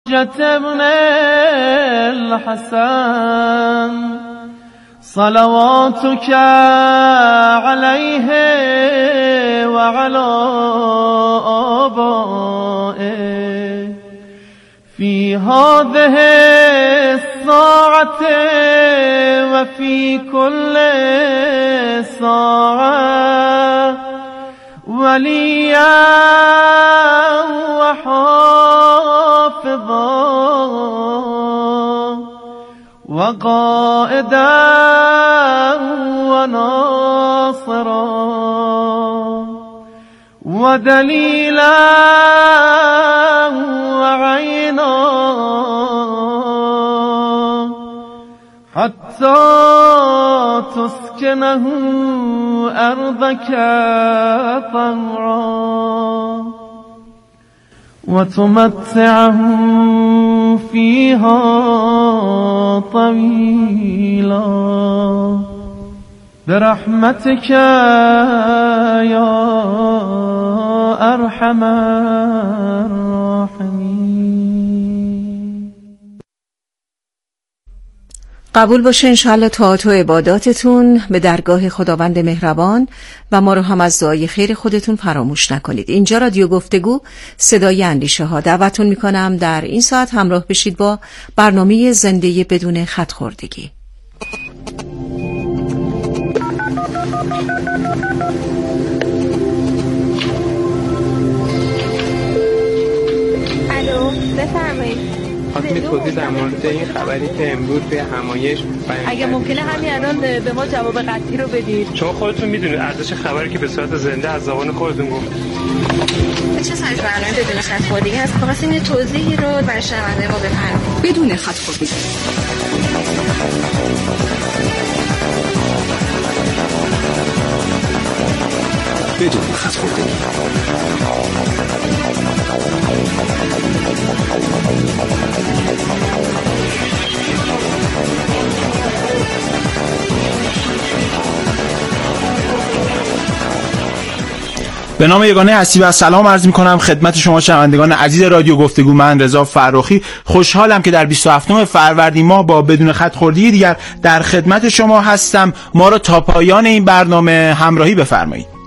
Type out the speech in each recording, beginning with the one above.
ابن الحسن صلواتك عليه وعلى آبائه في هذه الساعة وفي كل ساعة وليا وحافظا وقائدا وناصرا ودليلا وعينا حتى تسكنه أرضك طوعا وتمتعه فيها طويلا برحمتك يا أرحم الراحمين. قبول باشه انشاءالله طاعات و عباداتتون به درگاه خداوند مهربان و ما رو هم از دعای خیر خودتون فراموش نکنید. اینجا رادیو گفتگو صدای اندیشه ها. دعوتتون میکنم در این ساعت همراه بشید با برنامه زنده بدون خط خوردگی. الو بفرمایید. خواستم توضیح در مورد این خبری که امروز توی همایش اگه ممکنه همین الان به ما جواب قطعی رو بدید، چون خودتون میدونید ارزش خبری که به صورت زنده از زبان خودتون گفت. چه سرش برنامه بدون خط خوردگی هست؟ خواستیم یه توضیحی رو برای شنونده ما بفرمایید. بدون خط خوردگی. بدون خط خوردگی. به نام یگانه هستی و سلام عرض می‌کنم خدمت شما شنوندگان عزیز رادیو گفتگو. من رضا فرخی خوشحالم که در 27 فروردین ماه با بدون خط خوردگی دیگر در خدمت شما هستم. ما را تا پایان این برنامه همراهی بفرمایید.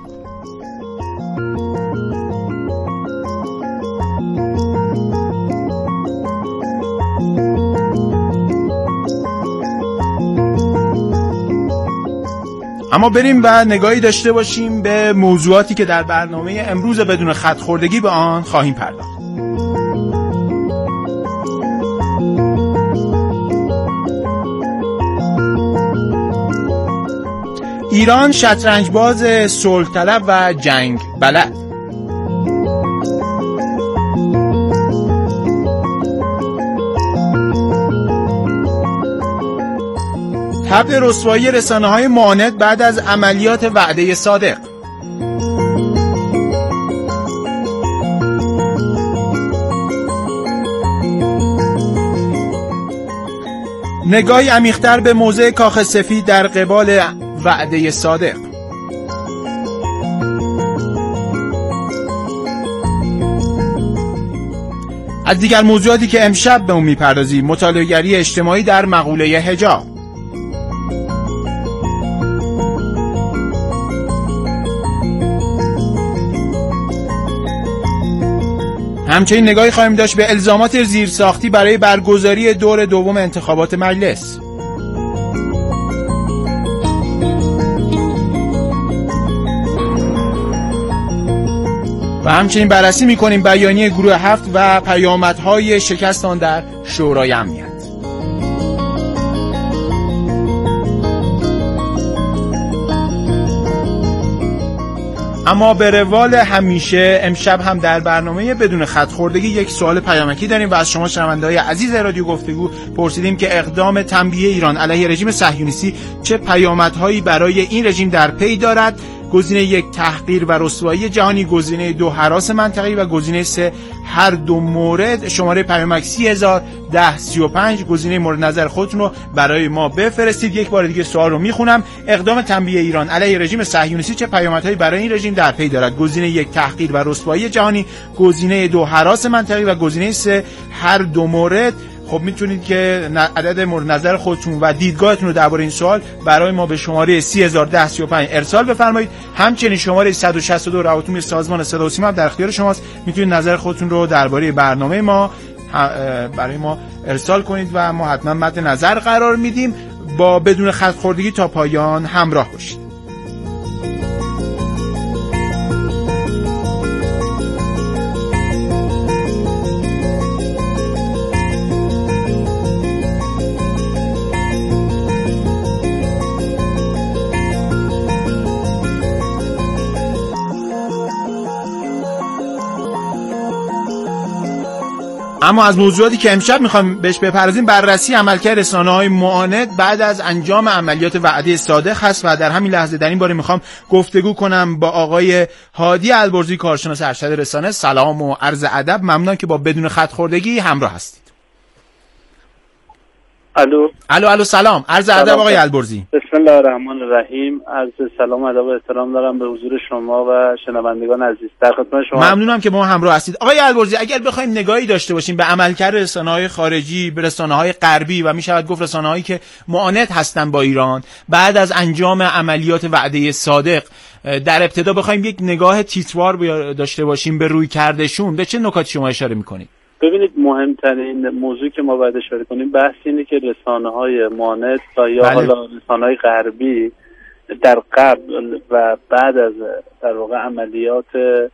اما بریم و نگاهی داشته باشیم به موضوعاتی که در برنامه امروز بدون خط خوردگی به آن خواهیم پرداخت. ایران شطرنج‌باز صلح طلب و جنگ بلد. طبع رسوایی رسانه‌های معاند بعد از عملیات وعده صادق. نگاهی عمیق‌تر به موضع کاخ سفید در قبال وعده صادق. از دیگر موضوعاتی که امشب به اون می‌پردازیم، مطالعه‌گری اجتماعی در مقوله حجاب. همچنین نگاهی خواهیم داشت به الزامات زیرساختی برای برگزاری دور دوم انتخابات مجلس. و همچنین بررسی می‌کنیم بیانیه گروه 7 و پیامدهای شکست آن در شورای امنیت. اما به روال همیشه امشب هم در برنامه بدون خط خوردگی یک سوال پیامکی داریم و از شما شنونده‌های عزیز رادیو گفتگو پرسیدیم که اقدام تنبیه ایران علیه رژیم صهیونیستی چه پیامدهایی برای این رژیم در پی دارد گزینه 1 تحقیر و رسوایی جهانی، گزینه 2 هراس منطقی و گزینه 3 هر دو مورد. شماره پیامک 301035. گزینه مورد نظر خودتون رو برای ما بفرستید. یک بار دیگه سوال رو میخونم: اقدام تنبیه ایران علیه رژیم صهیونیستی چه پیامدهایی برای این رژیم در پی دارد؟ گزینه 1 تحقیر و رسوایی جهانی، گزینه 2 هراس منطقی و گزینه 3 هر دو مورد. خب میتونید که عدد مورد نظر خودتون و دیدگاهتون رو درباره این سوال برای ما به شماره 301035 ارسال بفرمایید. همچنین شماره 162 روابط سازمان صدا و سیما در اختیار شماست. میتونید نظر خودتون رو درباره برنامه ما برای ما ارسال کنید و ما حتما مد نظر قرار میدیم. با بدون خط خوردگی تا پایان همراه باشید. اما از موضوعاتی که امشب میخوایم بهش بپردازیم، بررسی عملکرد رسانه‌های معاند بعد از انجام عملیات وعده صادق هست و در همین لحظه در این باره میخوام گفتگو کنم با آقای هادی البرزی، کارشناس ارشد رسانه. سلام و عرض ادب، ممنونم که با بدون خط خوردگی همراه هستید. الو سلام، عرض ادب آقای البرزی. بسم الله الرحمن الرحیم. عرض سلام و ادب و احترام دارم به حضور شما و شنوندگان عزیز. در خدمت شما. ممنونم که ما همراه هستید. آقای البرزی، اگر بخوایم نگاهی داشته باشیم به عملکرد رسانه‌های خارجی، به رسانه‌های غربی و میشود گفت رسانه‌هایی که معاند هستند با ایران بعد از انجام عملیات وعده صادق، در ابتدا بخوایم یک نگاه تیتروار داشته باشیم به رویکردشون، به چه نکاتی شما اشاره می‌کنید؟ ببینید، مهمترین موضوعی که ما باید اشاره کنیم بحث اینه که رسانه‌های معاند یا حالا رسانه‌های غربی در قبل و بعد از در واقع عملیات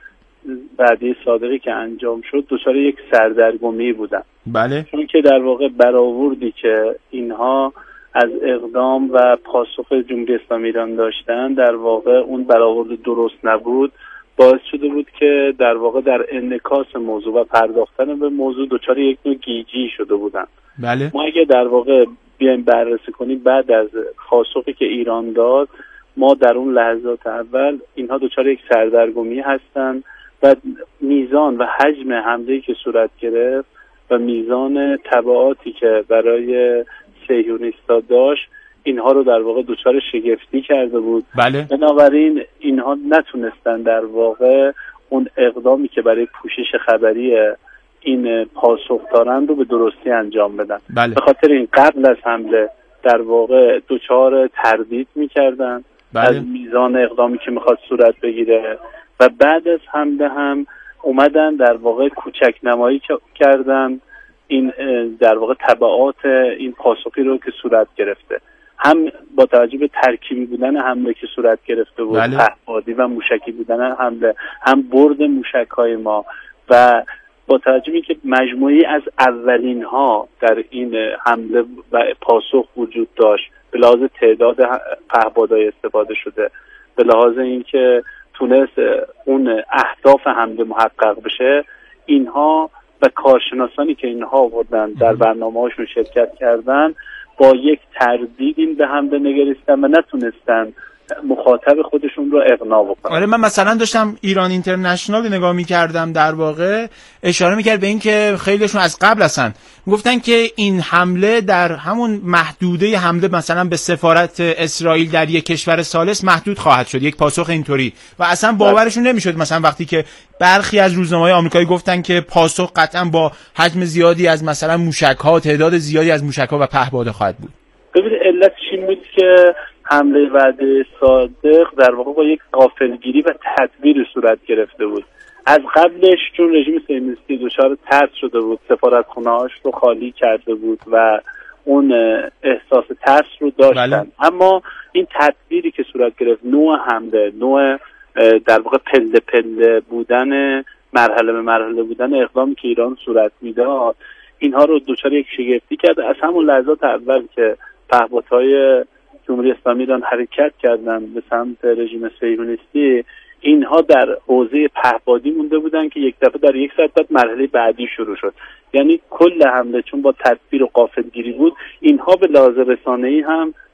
وعده صادقی که انجام شد دچار یک سردرگمی بودن. بله. چون که در واقع برآوردی که اینها از اقدام و پاسخ جمهوری اسلامی ایران داشتن در واقع اون برآورد درست نبود، باعث شده بود که در واقع در انعکاس موضوع و پرداختن به موضوع دچار یک نوع گیجی شده بودن. بله. ما اگه در واقع بیایم بررسی کنیم بعد از پاسخی که ایران داد، ما در اون لحظات اول اینها دچار یک سردرگمی هستن و میزان و حجم حمله‌ای که صورت گرفت و میزان تبعاتی که برای صهیونیست‌ها داشت اینها رو در واقع دچار شگفتی کرده بود. بله. بنابراین اینها نتونستن در واقع اون اقدامی که برای پوشش خبری این پاسخ دارند رو به درستی انجام بدن. بله. به خاطر این قبل از حمله در واقع دچار تردید میکردن از میزان اقدامی که میخواد صورت بگیره و بعد از حمله هم اومدن در واقع کوچک نمایی کردن این در واقع تبعات این پاسخی رو که صورت گرفته، هم با توجه به ترکیبی بودن حمله که صورت گرفته بود، پهپادی و موشکی بودن حمله، هم برد موشک‌های ما و با توجه به اینکه مجموعی از اولین ها در این حمله و پاسخ وجود داشت، به لحاظ تعداد پهپادهای استفاده شده، به لحاظ اینکه تونست اون اهداف حمله محقق بشه، اینها و کارشناسانی که اینها آوردن در برنامه‌هاشون شرکت کردن با یک تردید این به حمله نگریستن و نتونستن مخاطب خودشون رو اقناع بکنن. آره، من مثلا داشتم ایران اینترنشنال نگاه می‌کردم، در واقع اشاره می‌کرد به این که خیلیشون از قبل هستن گفتن که این حمله در همون محدوده حمله مثلا به سفارت اسرائیل در یک کشور ثالث محدود خواهد شد، یک پاسخ اینطوری، و اصلا باورشون نمی‌شد مثلا وقتی که برخی از روزنامه‌های آمریکایی گفتن که پاسخ قطعا با حجم زیادی از مثلا موشک‌ها، تعداد زیادی از موشک‌ها و پهپادها خواهد بود. ببینید علتش این بود که حمله وعده صادق در واقع با یک غافلگیری و تدبیر صورت گرفته بود. از قبلش چون رژیم صهیونیستی دچار ترس شده بود، سفارتخانه‌هاش رو خالی کرده بود و اون احساس ترس رو داشتن. بله. اما این تدبیری که صورت گرفت، نوع حمله، نوع در واقع پله پله بودن، مرحله به مرحله بودن اقدامی که ایران صورت میداد، اینها رو دچار یک شگفتی کرد. از همون لحظات اول که پهپادهای جمهوری اسلامی ایران حرکت کردن به سمت رژیم صهیونیستی، اینها در حوزه پهپادی مونده بودن که یک دفعه در یک ساعت بعد مرحله بعدی شروع شد. یعنی کل حمله چون با تدبیر و غافلگیری بود، اینها به لحاظ رسانه‌ای هم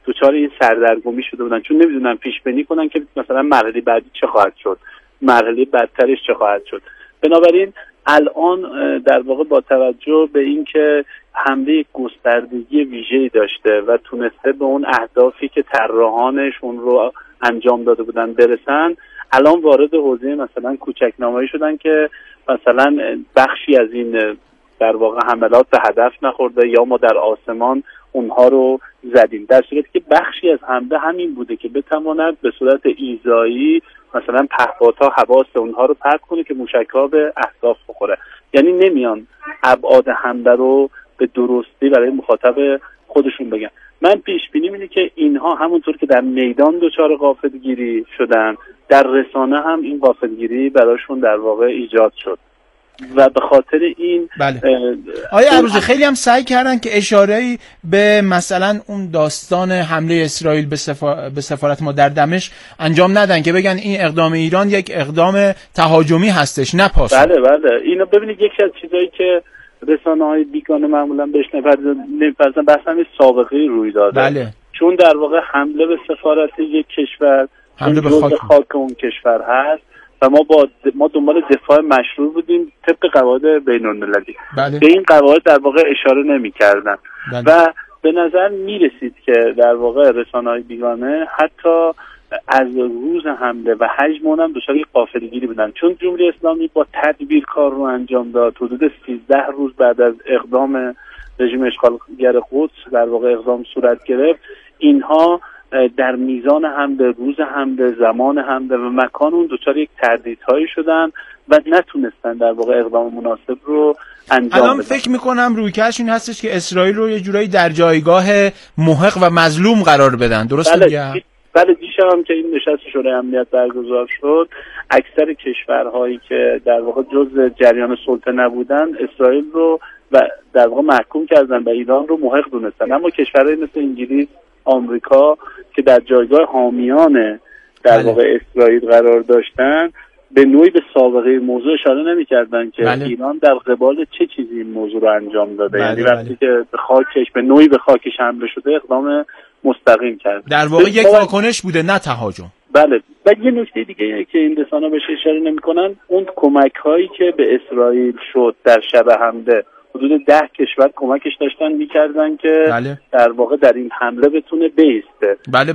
دچار این سردرگمی شده بودن، چون نمیدونن پیش بینی کنن که مثلا مرحله بعدی چه خواهد شد، مرحله بعدترش چه خواهد شد. بنابراین الان در واقع با توجه به اینکه حمله گستردگی ویژه‌ای داشته و تونسته به اون اهدافی که طراحانش اون رو انجام داده بودن برسن، الان وارد حوزه مثلا کوچک‌نمایی شدن که مثلا بخشی از این در واقع حملات به هدف نخورده یا ما در آسمان اونها رو زدیم، در صورتی که بخشی از حمله همین بوده که بتواند به صورت ایذایی مثلا پهپادها حواس اونها رو پرت کنه که موشک‌ها به اهداف بخوره. یعنی نمیان ابعاد حمله رو به درستی برای مخاطب خودشون بگن. من پیش بینی اینه که اینها همونطور که در میدان دچار غافلگیری شدن، در رسانه هم این غافلگیری براشون در واقع ایجاد شد و به خاطر این بله. آیا عروضی خیلی هم سعی کردن که اشاره‌ای به مثلا اون داستان حمله اسرائیل به سفارت ما در دمشق انجام ندن که بگن این اقدام ایران یک اقدام تهاجمی هستش نه پاسخ؟ بله اینو ببینید، یکی از چیزایی که رسانه‌های بیگانه معمولا بهش نمی‌پردازن بحث همین سابقه روی داده. بله. چون در واقع حمله به سفارت یک کشور حمله به خاک اون کشور هست و ما دنبال دفاع مشروع بودیم طبق قواعد بین‌المللی. بله. به این قواعد در واقع اشاره نمی‌کردن. بله. و به نظر می‌رسید که در واقع رسانه‌های بیگانه حتی از روز حمله و حجم اونم دچار غافلگیری بودن، چون جمهوری اسلامی با تدبیر کار رو انجام داد. حدود 13 روز بعد از اقدام رژیم اشغالگر قدس در واقع اقدام صورت گرفت، اینها در میزان حمله، روز حمله، زمان حمله و مکان اون دچار یک تردیدهایی شدن و نتونستن در واقع اقدام مناسب رو انجام الان بدن. فکر میکنم رویکردش این هستش که اسرائیل رو یه جورایی در جایگاه محق و مظلوم قرار بدن. درست میگم؟ بله دیشب هم که این نشست شورای امنیت برگزار شد، اکثر کشورهایی که در واقع جزء جریان سلطه نبودن اسرائیل رو و در واقع محکوم کردن و ایران رو محق دونستن، اما کشورهای مثل انگلیس، آمریکا که در جایگاه حامیان در واقع اسرائیل قرار داشتن به نوعی به سابقه موضوع اشاره نمی‌کردن که ایران در قبال چه چیزی این موضوع رو انجام داده. یعنی وقتی که به نوعی به خاکش حمله شده اقدام مستقیم کرد. در واقع یک واکنش بوده نه تهاجم. بله. و یه نکته دیگه که این رسانه‌ها بهش اشاره نمی‌کنن، اون کمک‌هایی که به اسرائیل شد در شب حمله، حدود 10 کشور کمکش داشتن می‌کردن که بله. در واقع در این حمله بتونه بیسته. بله.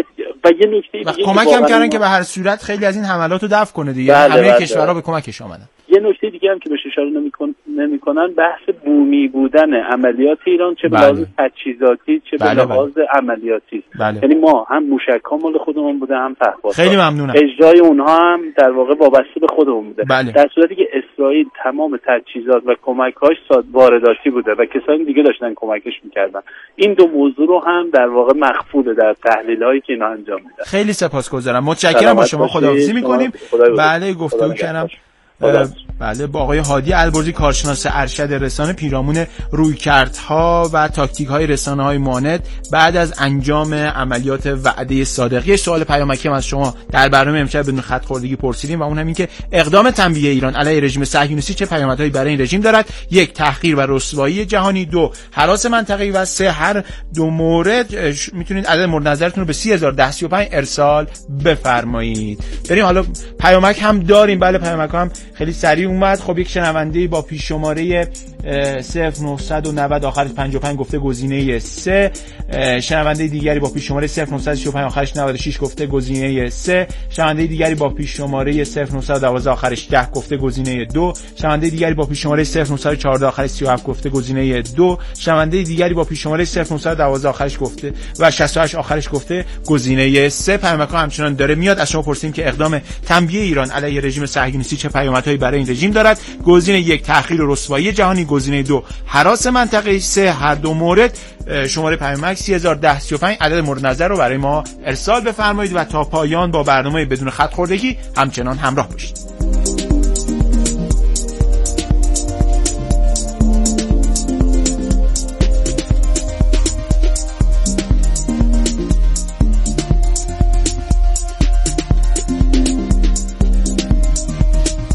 و یه نکته دیگه کمک هم کردن که به هر صورت خیلی از این حملات رو دفع کنه دیگه. همه کشورها به کمکش آمدن. یه نکته دیگه هم که بهش اشاره نمی‌کنن بحث بومی بودن عملیات ایران، چه به لحاظ تجهیزاتی چه به لحاظ عملیاتی. یعنی ما هم موشک‌ها مال خودمون بوده هم پهپادها. خیلی ممنونم. اجرای اونها هم در واقع وابسته به خودمون بوده. بله. در صورتی که اسرائیل تمام تجهیزات و کمک‌هاش وارداتی بوده و کسانی دیگه داشتن کمکش می‌کردن. این دو موضوع رو هم در واقع مخفوده در تحلیل‌هایی که اینا انجام میدن. خیلی سپاسگزارم. متشکرم. با شما خداحافظی می‌کنیم. بله گفتگو کردم. بله با آقای هادی البرزی، کارشناس ارشد رسانه، پیرامون رویکردها و تاکتیک‌های رسانه‌های معاند بعد از انجام عملیات وعده صادق. یه سوال پیامکی از شما در برنامه امشب بدون خط خوردگی پرسیدیم و اون همین که اقدام تنبیه ایران علیه رژیم صهیونیستی چه پیامدهایی برای این رژیم دارد؟ 1. تحقیر و رسوایی جهانی. 2. هراس منطقه‌ای. و 3. هر دو مورد میتونید عدد مورد نظرتون رو به 30135 ارسال بفرمایید. بریم حالا پیامک هم داریم. بله پیامک هم خیلی سریع اومد. خب یک شنونده با پیش شماره 0990 آخرش 55 گفته گزینه 3. شنونده دیگری با پیش شماره 0935 آخرش 96 گفته گزینه 3. شنونده دیگری با پیش شماره 0912 آخرش 10 گفته گزینه 2. شنونده دیگری با پیش شماره 0914 آخرش 37 گفته گزینه 2. شنونده دیگری با پیش شماره 0912 آخرش گفته و 68 آخرش گفته گزینه 3. پیامک همچنان داره میاد. از شما پرسیدیم که اقدام تنبیه ایران علیه رژیم صهیونیستی چه پیامدهایی برای این رژیم دارد؟ گزینه 1 تحقیر و رسوایی جهانی. گزینه 2 هراس منطقه‌ای. 3 هر دو مورد. شماره پیامک 30135 عدد مورد نظر رو برای ما ارسال بفرمایید و تا پایان با برنامه بدون خط خوردگی همچنان همراه باشید.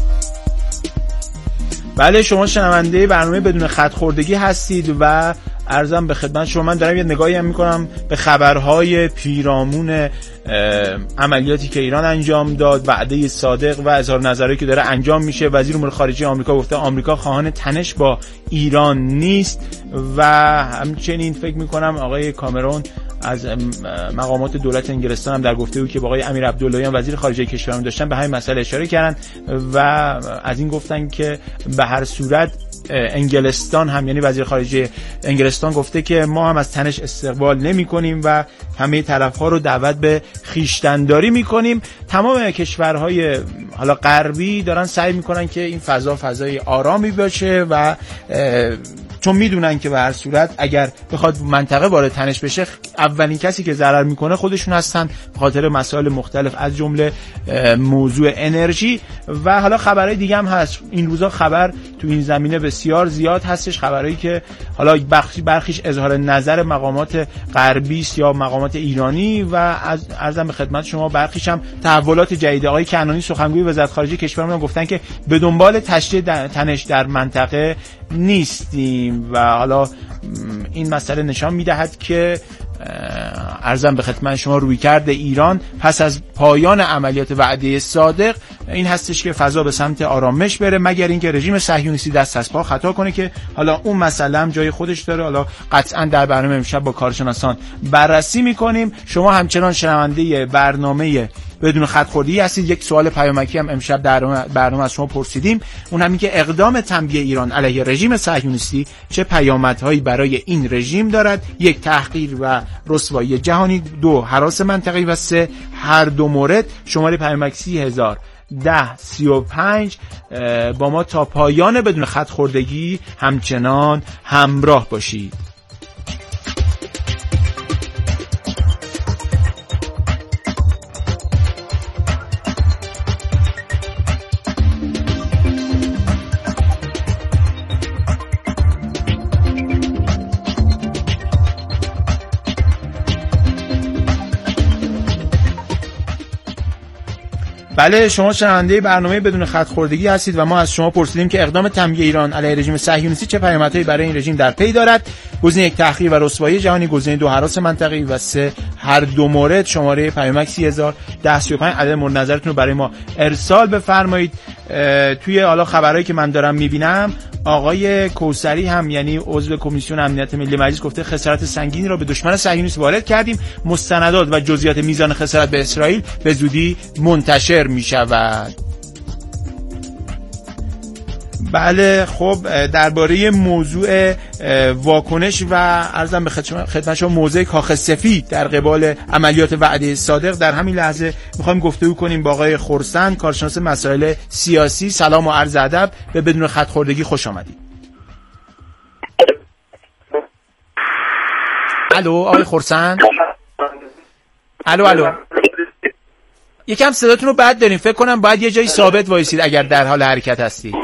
بله شما شنونده برنامه بدون خط خوردگی هستید و عرضم به خدمت شما، من دارم یه نگاهی هم میکنم به خبرهای پیرامون عملیاتی که ایران انجام داد، وعده صادق و اظهار نظری که داره انجام میشه. وزیر امور خارجه آمریکا گفته آمریکا خواهان تنش با ایران نیست و همچنین فکر میکنم آقای کامرون از مقامات دولت انگلستان هم در گفتگویی که با آقای امیر عبداللهیان وزیر خارجه کشورمون داشتن به همین مسئله اشاره کردن و از این گفتن که به هر صورت انگلستان هم، یعنی وزیر خارجه انگلستان گفته که ما هم از تنش استقبال نمی کنیم و همه طرف‌ها رو دعوت به خویشتن‌داری می‌کنیم. تمام کشورهای حالا غربی دارن سعی می‌کنن که این فضای آرامی باشه و چون میدونن که به هر صورت اگر بخواد منطقه وارد تنش بشه اولین کسی که ضرر میکنه خودشون هستن به خاطر مسائل مختلف از جمله موضوع انرژی. و حالا خبرهای دیگه هم هست این روزا، خبر تو این زمینه بسیار زیاد هستش، خبرایی که حالا برخیش اظهار نظر مقامات غربی یا مقامات ایرانی و از عرضم به خدمت شما برخیش هم تحولات جدید. آقای کنعانی سخنگوی وزارت خارجه کشورمون گفتن که به دنبال تشدید تنش در منطقه نیستیم و حالا این مسئله نشان میدهد که عرضم به خدمت شما رویکرد ایران پس از پایان عملیات وعده صادق این هستش که فضا به سمت آرامش بره، مگر اینکه رژیم صهیونیستی دست از پا خطا کنه که حالا اون مسئله هم جای خودش داره. حالا قطعا در برنامه امشب با کارشناسان بررسی میکنیم. شما همچنان شنونده برنامه بدون خط خوردی هستید. یک سوال پیامکی هم امشب در برنامه از شما پرسیدیم، اون هم این که اقدام تنبیه ایران علیه رژیم صهیونیستی چه پیامدهایی برای این رژیم دارد؟ 1 تحقیر و رسوایی جهانی، 2 هراس منطقه‌ای و 3 هر دو مورد. شماره پیامک 301035 با ما تا پایان بدون خط خوردگی همچنان همراه باشید. بله، شما شنونده برنامه بدون خط خوردگی هستید و ما از شما پرسیدیم که اقدام تنبیه ایران علیه رژیم صهیونیستی چه پیامدهایی برای این رژیم در پی دارد. گزینه 1 تحقیر و رسوایی جهانی، گزینه 2 هراس منطقه‌ای و 3 هر دو مورد. شماره پیامک 301035 عدد مورد نظرتون رو برای ما ارسال بفرمایید. توی حالا خبرایی که من دارم میبینم آقای کوثری هم یعنی عضو کمیسیون امنیت ملی مجلس گفته خسارت سنگینی را به دشمن صهیونیست وارد کردیم، مستندات و جزئیات میزان خسارت به اسرائیل به زودی منتشر میشود. بله، خب درباره موضوع واکنش و عرضم به خدمت شما موضع کاخ سفید در قبال عملیات وعده صادق در همین لحظه میخوایم گفتگو کنیم با آقای خرسند، کارشناس مسائل سیاسی. سلام و عرض ادب، به بدون خط خوردگی خوش آمدید. الو آقای خرسند. الو یکم صداتون رو بد داریم، فکر کنم باید یه جایی ثابت وایسید اگر در حال حرکت هستید.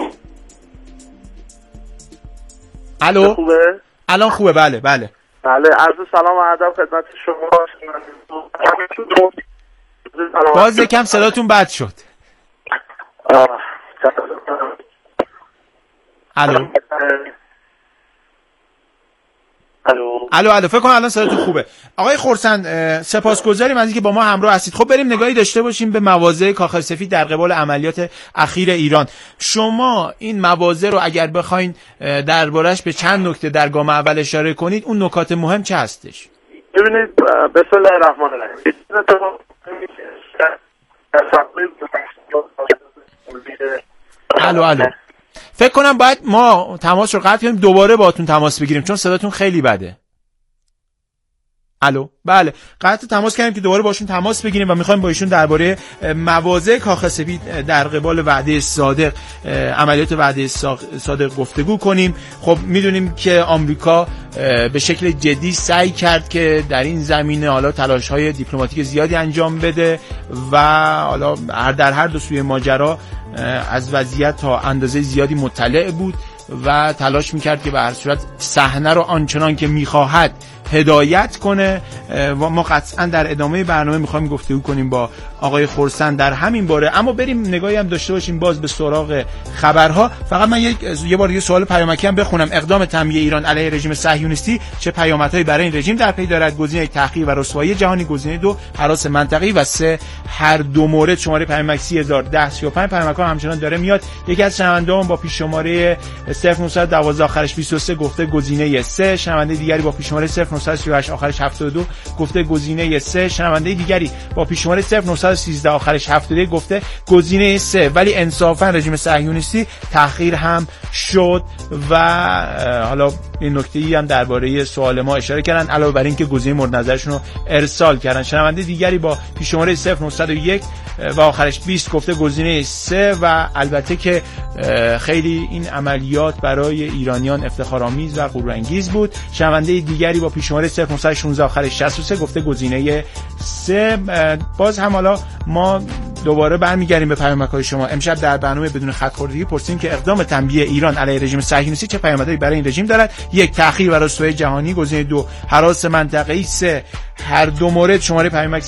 الو خوبه؟ الان خوبه. بله عرض سلام و ادب خدمت شما. باز یکم صداتون بد شد. الو فکر کنم الان صداتون خوبه. آقای خرسند، سپاسگزاریم از اینکه با ما همراه هستید. خب بریم نگاهی داشته باشیم به مواضع کاخ سفید در قبال عملیات اخیر ایران. شما این مواضع رو اگر بخواین دربارش به چند نکته در گام اول اشاره کنید، اون نکات مهم چه هستش؟ ببینید، بسم الله الرحمن الرحیم. الو فکر کنم باید ما تماس رو قطع کنیم، دوباره باهاتون تماس بگیریم چون صداتون خیلی بده. الو بله، قطع تماس کردیم که دوباره باشون تماس بگیریم و میخوایم با ایشون درباره مواضع کاخ سفید در قبال وعده صادق، عملیات وعده صادق گفتگو کنیم. خب میدونیم که آمریکا به شکل جدی سعی کرد که در این زمینه حالا تلاش‌های دیپلماتیک زیادی انجام بده و حالا در هر دو سوی ماجرا از وضعیت تا اندازه زیادی مطلع بود و تلاش میکرد که به هر صورت صحنه رو آنچنان که میخواهد هدایت کنه و ما قطعا در ادامه برنامه میخوایم گفتگو کنیم با آقای خرسند در همین باره. اما بریم نگاهی هم داشته باشیم باز به سراغ خبرها. فقط من یه بار یه سوال پیامکی هم بخونم. اقدام تنبیه ایران علیه رژیم صهیونیستی چه پیامدهایی برای این رژیم در پی دارد؟ گزینه تحقیر و رسوایی جهانی، گزینه 2 هراس منطقه‌ای و 3 هر دو مورد. شماره پیامک 301035 پیامک‌ها همچنان داره میاد. یکی از شنونده‌ها با پیش شماره 0912 آخرش 23 گفته گزینه 3. شنونده دیگری با پیش شماره 0938 آخرش 72 گفته گزینه 3. شنونده دیگری با پیش شماره 0913 آخرش 71 گفته گزینه 3. ولی انصافا رژیم صهیونیستی تحقیر هم شد و حالا این نکته‌ای هم درباره سوال ما اشاره کردن، علاوه بر این که گزینه مورد نظرشون رو ارسال کردن. شنونده دیگری با پیش شماره 0901 و آخرش 20 گفته گزینه 3 و البته که خیلی این عملیات برای ایرانیان افتخارآمیز و غرورانگیز بود. شنونده دیگری با پیش شماره 0916 آخرش 63 گفته گزینه 3. باز هم حالا ما دوباره برمیگردیم به پیامک‌های شما. امشب در برنامه بدون خط خوردگی پرسیدیم که اقدام تنبیه ایران علیه رژیم صهیونیستی چه پیامدهایی برای این رژیم دارد؟ 1 تحقیر و رسوایی جهانی، گزینه 2 هراس منطقه‌ای، 3 هر دو مورد. شماره پیامک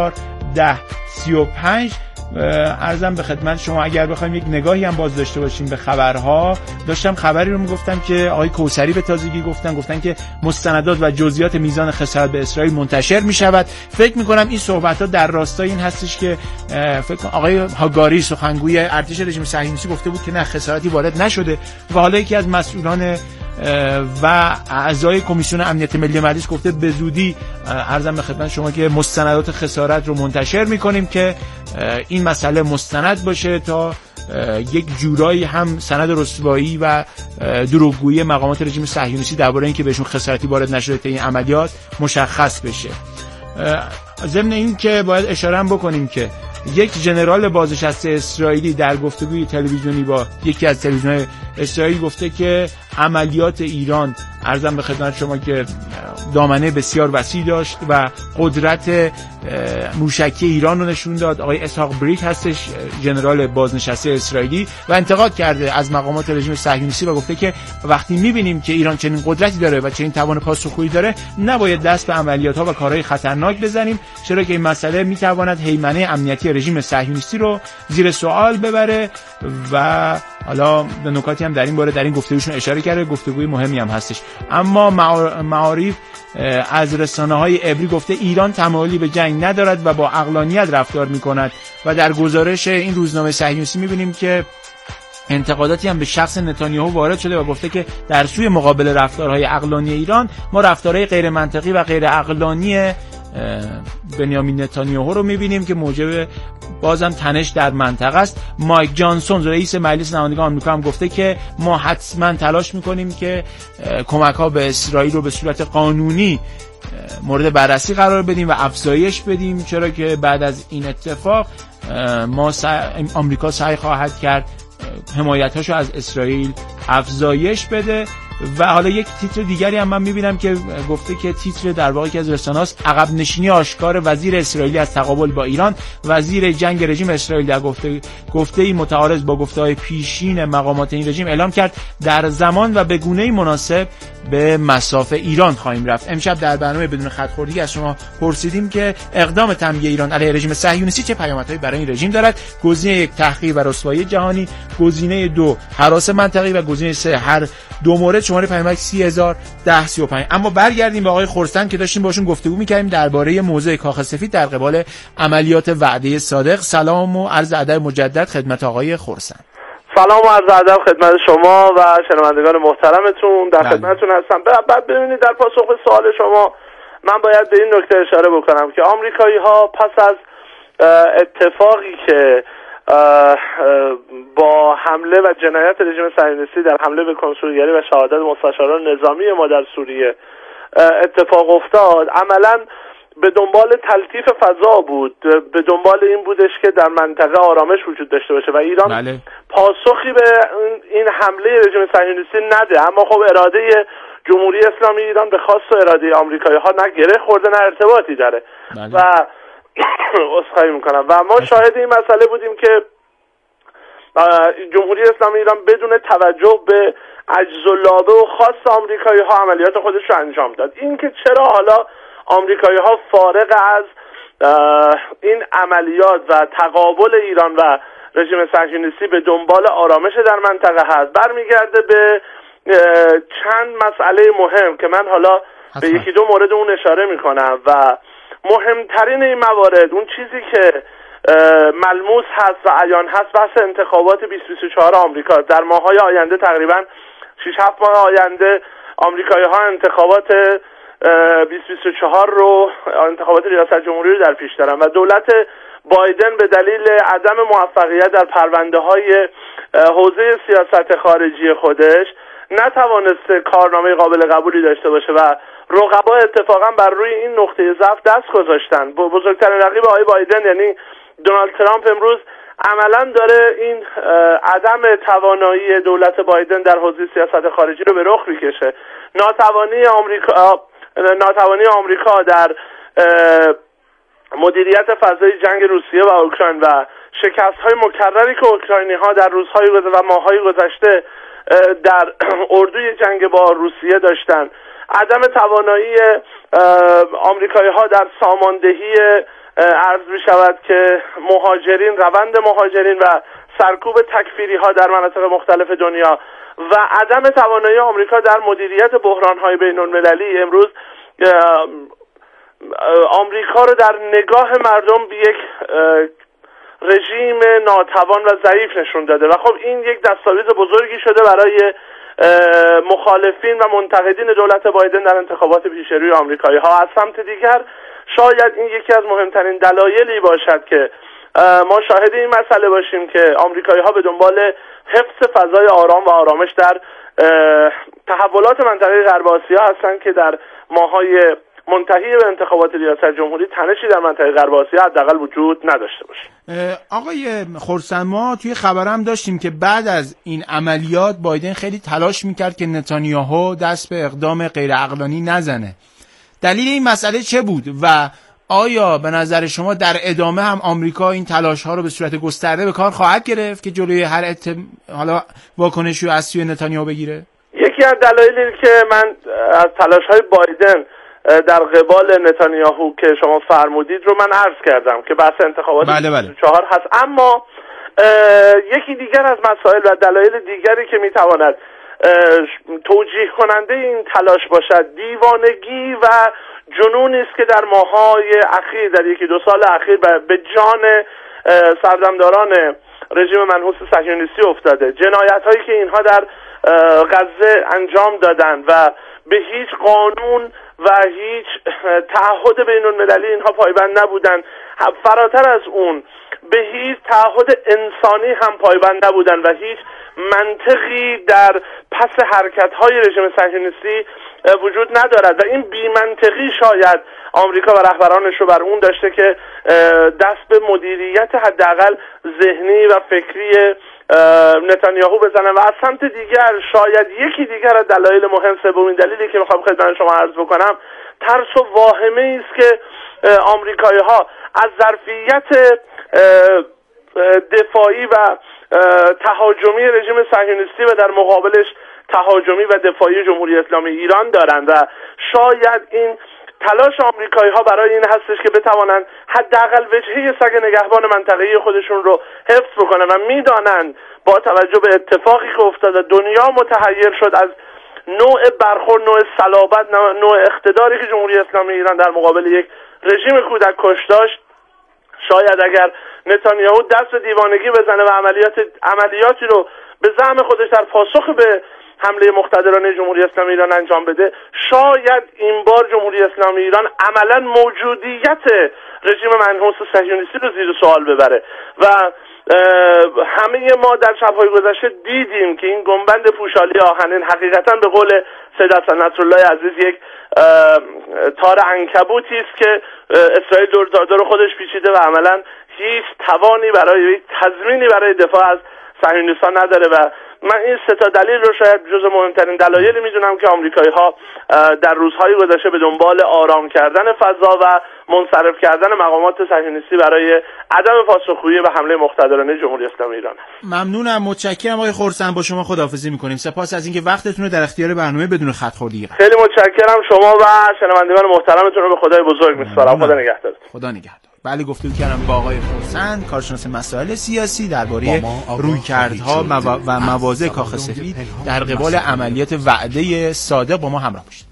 301035. عرضم به خدمت شما اگر بخوایم یک نگاهی هم باز داشته باشیم به خبرها. داشتم خبری رو میگفتم که آقای کوثری به تازگی گفتن که مستندات و جزئیات میزان خسارت به اسرائیل منتشر میشود. فکر میکنم این صحبت‌ها در راستای این هستش که فکر کنم آقای هاگاری سخنگوی ارتش رژیم صهیونیستی گفته بود که نه خسارتی وارد نشده و حالا یکی از مسئولان و اعضای کمیسیون امنیت ملی مجلس گفته به زودی عرضم به خدمت شما که مستندات خسارت رو منتشر میکنیم که این مسئله مستند باشه تا یک جورایی هم سند رسوایی و دروغگویی مقامات رژیم صهیونیستی درباره اینکه بهشون خسارتی وارد نشده تا این عملیات مشخص بشه. ضمن این که باید اشاره هم بکنیم که یک ژنرال بازنشسته اسرائیلی در گفتگوی تلویزیونی با یکی از تلویزیون‌های اسرائیل گفته که عملیات ایران عرضم به خدمت شما که دامنه بسیار وسیع داشت و قدرت موشکی ایران رو نشون داد. آقای اسحاق بریک هستش ژنرال بازنشسته اسرائیلی و انتقاد کرده از مقامات رژیم صهیونیستی و گفته که وقتی می‌بینیم که ایران چنین قدرتی داره و چنین توان پاسخگویی داره نباید دست به عملیات‌ها و کارهای خطرناک بزنیم، چرا که این مسئله می‌تواند هیمنه امنیتی رژیم صهیونیستی رو زیر سوال ببره. و حالا به نکاتی هم در این باره در این گفتگوشون اشاره کرده، گفتگوی مهمی هم هستش. اما معارف از رسانه‌های عبری گفته ایران تمایلی به جنگ ندارد و با عقلانیت رفتار می‌کند و در گزارش این روزنامه صهیونیستی می‌بینیم که انتقاداتی هم به شخص نتانیاهو وارد شده و گفته که در سوی مقابل رفتارهای عقلانی ایران ما رفتارهای غیر منطقی و غیر عقلانی بنیامین نتانیاهو رو می‌بینیم که موجب بازم تنش در منطقه است. مایک جانسون رئیس مجلس نمایندگان آمریکا هم گفته که ما حتما تلاش می‌کنیم که کمک‌ها به اسرائیل رو به صورت قانونی مورد بررسی قرار بدیم و افزایش بدیم، چرا که بعد از این اتفاق آمریکا سعی خواهد کرد حمایتاشو از اسرائیل افزایش بده. و حالا یک تیتر دیگری هم من میبینم که گفته که تیتر در واقع که از رسانه‌هاست عقب نشینی آشکار وزیر اسرائیلی از تقابل با ایران. وزیر جنگ رژیم اسرائیل در گفته‌ای متعارض با گفته‌های پیشین مقامات این رژیم اعلام کرد در زمان و به گونه‌ای مناسب به مصاف ایران خواهیم رفت. امشب در برنامه بدون خط خوردگی از شما پرسیدیم که اقدام تنبیه ایران علیه رژیم صهیونیستی چه پیامدهایی برای این رژیم دارد؟ گزینه 1 تحقیر و رسوایی جهانی، گزینه 2 هراس منطقه‌ای و گزینه 3 هر دو مورد. شماره پیامک 301035. اما برگردیم به آقای خرسند که داشتیم باشون گفتگو می‌کردیم درباره موضوع کاخ سفید در قبال عملیات وعده صادق. سلام و عرض ادب مجدد خدمت آقای خرسند. سلام و عرض ادب خدمت شما و شنوندگان محترمتون، در خدمتتون هستم. بعد ببینید در پاسخ به سوال شما من باید به این نکته اشاره بکنم که آمریکایی‌ها پس از اتفاقی که با حمله و جنایت رژیم صهیونیستی در حمله به کنسولگری و شهادت مستشاران نظامی ما در سوریه اتفاق افتاد، عملاً به دنبال تلطیف فضا بود، به دنبال این بودش که در منطقه آرامش وجود داشته باشه و ایران پاسخی به این حمله رژیم صهیونیستی نده. اما خب اراده جمهوری اسلامی ایران به خواست و اراده آمریکایی‌ها نه گره خورده نه ارتباطی داره. و عذرخواهی میکنم و ما شاهد این مسئله بودیم که جمهوری اسلامی ایران بدون توجه به عجز و لابه و خاص آمریکایی‌ها عملیات خودش رو انجام داد. این که چرا حالا آمریکایی‌ها فارغ از این عملیات و تقابل ایران و رژیم صهیونیستی به دنبال آرامش در منطقه هست، برمیگرده به چند مسئله مهم که من حالا به یکی دو مورد اون اشاره میکنم و مهمترین این موارد، اون چیزی که ملموس هست و عیان هست، بحث انتخابات 2024 آمریکا. در ماه‌های آینده تقریبا 6-7 ماه آینده آمریکایی‌ها انتخابات 2024 رو، انتخابات ریاست جمهوری رو در پیش دارن و دولت بایدن به دلیل عدم موفقیت در پرونده‌های حوزه سیاست خارجی خودش نتوانسته کارنامه قابل قبولی داشته باشه و رقبا اتفاقا بر روی این نقطه ضعف دست گذاشتن. بزرگترین رقیب آقای بایدن یعنی دونالد ترامپ امروز عملا داره این عدم توانایی دولت بایدن در حوزه سیاست خارجی رو به رخ میکشه. ناتوانی آمریکا در مدیریت فضای جنگ روسیه و اوکراین و شکست‌های مکرری که اوکراینی‌ها در روزهای و ماه‌های گذشته در اردوی جنگ با روسیه داشتن، عدم توانایی آمریکایی‌ها در ساماندهی عرض می‌شود که روند مهاجرین و سرکوب تکفیری‌ها در مناطق مختلف دنیا و عدم توانایی آمریکا در مدیریت بحران‌های بین‌المللی امروز آمریکا رو در نگاه مردم به یک رژیم ناتوان و ضعیف نشون داده و خب این یک دستاویز بزرگی شده برای مخالفین و منتقدین دولت بایدن در انتخابات پیشروی آمریکایی‌ها. از سمت دیگر شاید این یکی از مهمترین دلایلی باشد که ما شاهد این مسئله باشیم که آمریکایی‌ها به دنبال حفظ فضای آرام و آرامش در تحولات منطقه غرب آسیا هستند که در ماه‌های منتهی به انتخابات ریاست جمهوری تنشی در منطقه غرب آسیا حداقل وجود نداشته باشه. آقای خرسند، ما توی خبرم داشتیم که بعد از این عملیات بایدن خیلی تلاش میکرد که نتانیاهو دست به اقدام غیر عقلانی نزنه. دلیل این مسئله چه بود و آیا به نظر شما در ادامه هم آمریکا این تلاش‌ها رو به صورت گسترده به کار خواهد گرفت که جلوی هر حالا واکنشی از سوی نتانیاهو بگیره؟ یکی از دلایلی که من از تلاش‌های بایدن در قبال نتانیاهو که شما فرمودید رو من عرض کردم که بحث انتخابات 2024 هست، اما یکی دیگر از مسائل و دلایل دیگری که میتواند توجیه کننده این تلاش باشد دیوانگی و جنونی است که در ماه‌های اخیر، در 1-2 سال اخیر به جان سردمداران رژیم منحوس صهیونیستی افتاده. جنایت‌هایی که اینها در غزه انجام دادند و به هیچ قانون و هیچ تعهد بین‌المللی اینها پایبند نبودند، فراتر از اون به هیچ تعهد انسانی هم پایبند نبودند و هیچ منطقی در پس حرکت‌های رژیم صهیونیستی وجود ندارد و این بی‌منطقی شاید آمریکا و رهبرانش رو بر اون داشته که دست به مدیریت حداقل ذهنی و فکری نتانیاهو بزنن و از سمت دیگر شاید یکی دیگر از دلایل مهم، سومین دلیلی که میخوام خدمت شما عرض بکنم، ترس و واهمه است که آمریکایی‌ها از ظرفیت دفاعی و تهاجمی رژیم صهیونیستی و در مقابلش تهاجمی و دفاعی جمهوری اسلامی ایران دارند و شاید این تلاش آمریکایی‌ها برای این هستش که بتوانند حداقل وجهه سگ نگهبان منطقه‌ای خودشون رو حفظ بکنن و میدانند با توجه به اتفاقی که افتاده دنیا متحیر شد از نوع برخورد، نوع صلابت، نوع اقتداری که جمهوری اسلامی ایران در مقابل یک رژیم کودک کش داشت. شاید اگر نتانیاهو دست به دیوانگی بزنه و عملیاتی رو به زعم خودش در پاسخ به حمله مقتدرانه جمهوری اسلامی ایران انجام بده، شاید این بار جمهوری اسلامی ایران عملا موجودیت رژیم منحوس صهیونیستی رو زیر سوال ببره و همه ما در شب‌های گذشته دیدیم که این گنبد پوشالی آهنین حقیقتا به قول سید حسن نصرالله عزیز یک تار عنکبوتی است که اسرائیل دور خودش پیچیده و عملا هیچ توانی برای تضمینی برای دفاع از صهیونیستان نداره و من این سه تا دلیل رو شاید جز مهمترین دلایلی میدونم که آمریکایی‌ها در روزهای گذشته به دنبال آرام کردن فضا و منصرف کردن مقامات صهیونیستی برای عدم پاسخگویی به حمله مقتدرانه جمهوری اسلامی ایران است. ممنونم، متشکرم آقای خرسند. با شما خداحافظی می‌کنیم. سپاس از اینکه وقتتون رو در اختیار برنامه بدون خط خوردگی قرار. خیلی متشکرم. شما و شنوندگان محترمتون رو به خدای بزرگ می‌سپارم. خدا نگهدار. خدا نگهدار. بله، گفتگو کردم با آقای خرسند، کارشناس مسائل سیاسی، درباره رویکردها و مواضع کاخ سفید در قبال عملیات وعده صادق. با ما همراه باشید.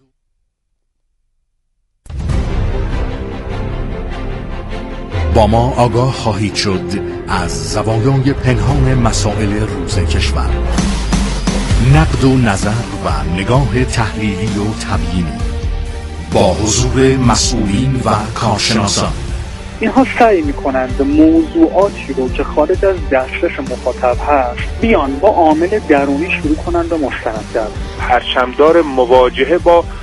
با ما آگاه خواهید شد از زوایای پنهان مسائل روز کشور، نقد و نظر و نگاه تحلیلی و تبیینی با حضور مسئولین و کارشناسان. اینها سعی میکنند موضوعاتی رو که خارج از دسترس مخاطب هست بیان با عامل درونی شروع کنند و مستند کردن. پرچمدار مواجهه با